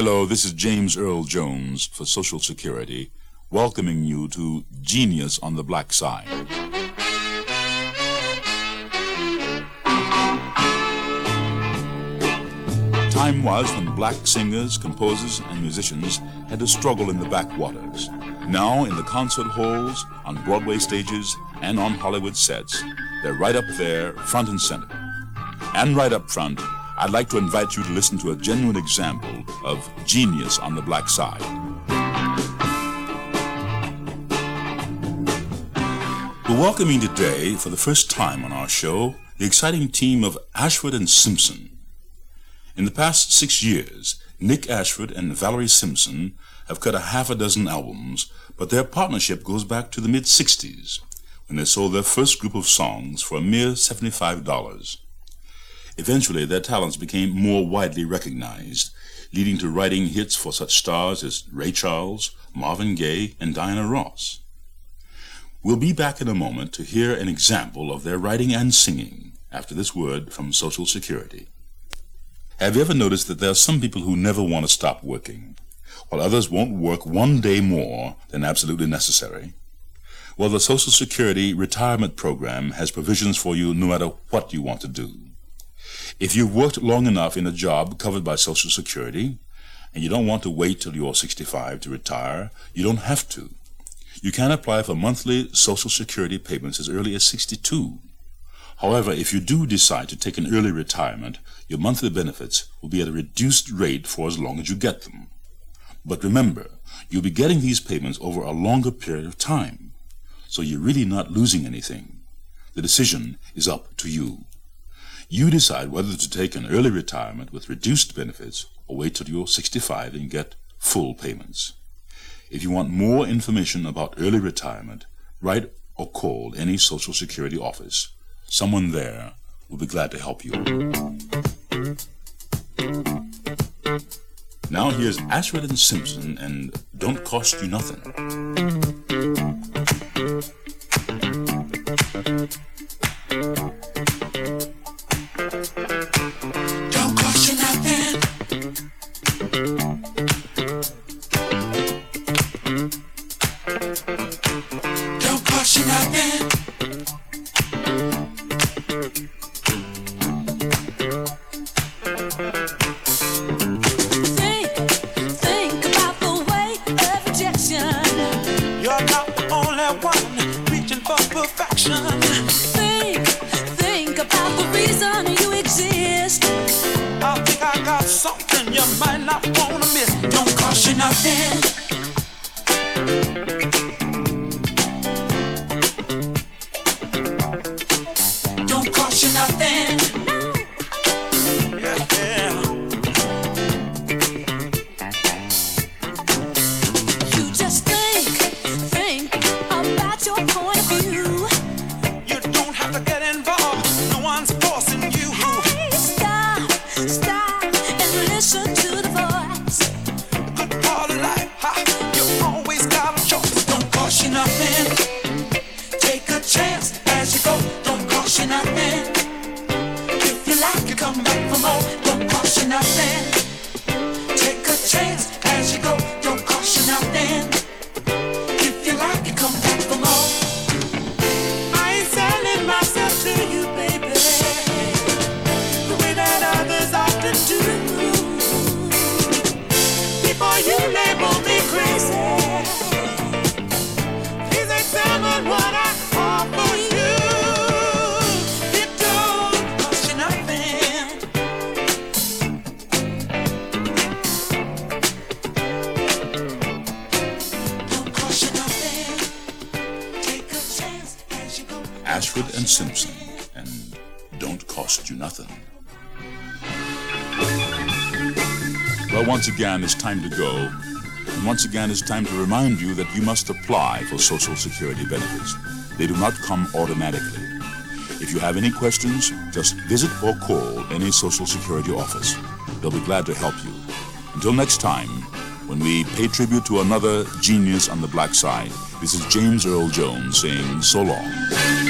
Hello, this is James Earl Jones for Social Security, welcoming you to Genius on the Black Side. Time was when black singers, composers, and musicians had to struggle in the backwaters. Now, in the concert halls, on Broadway stages, and on Hollywood sets, they're right up there, front and center. And right up front, I'd like to invite you to listen to a genuine example of genius on the black side. We're welcoming today, for the first time on our show, the exciting team of Ashford and Simpson. In the past 6 years, Nick Ashford and Valerie Simpson have cut a half a dozen albums, but their partnership goes back to the mid-'60s, when they sold their first group of songs for a mere $75. Eventually, their talents became more widely recognized, leading to writing hits for such stars as Ray Charles, Marvin Gaye, and Diana Ross. We'll be back in a moment to hear an example of their writing and singing after this word from Social Security. Have you ever noticed that there are some people who never want to stop working, while others won't work one day more than absolutely necessary? Well, the Social Security retirement program has provisions for you no matter what you want to do. If you've worked long enough in a job covered by Social Security, and you don't want to wait till you're 65 to retire, you don't have to. You can apply for monthly Social Security payments as early as 62. However, if you do decide to take an early retirement, your monthly benefits will be at a reduced rate for as long as you get them. But remember, you'll be getting these payments over a longer period of time, so you're really not losing anything. The decision is up to you. You decide whether to take an early retirement with reduced benefits or wait till you're 65 and get full payments. If you want more information about early retirement, write or call any Social Security office. Someone there will be glad to help you. Now here's Ashford and Simpson and Don't Cost You Nothing. Don't cost you nothing. Don't cost you nothing. Think about the weight of rejection. You're not the only one reaching for perfection. Think about the reason you exist. I think I got something you might not want to miss. Don't cost you nothing. Don't cost you nothing. Yeah, yeah. You just think about your point of view. You don't have to get involved. No one's forcing you. Hey, stop and listen to the voice. A good part of life, you always got a choice. Don't cost you nothing. Take a chance as you go. Don't cost you nothing. If you like, you come back for more. Don't cost you nothing. Take a chance as you go. Don't cost you nothing. If you like, you come back for more. I ain't selling myself to you, baby, the way that others often do. Before you label me crazy, please examine what I offer you. It don't cost you nothing. Don't cost you nothing. Take a chance as you go. Ashford and Simpson and Don't Cost You Nothing. Well, once again, it's time to go. And once again, it's time to remind you that you must apply for Social Security benefits. They do not come automatically. If you have any questions, just visit or call any Social Security office. They'll be glad to help you. Until next time, when we pay tribute to another genius on the black side, this is James Earl Jones saying so long.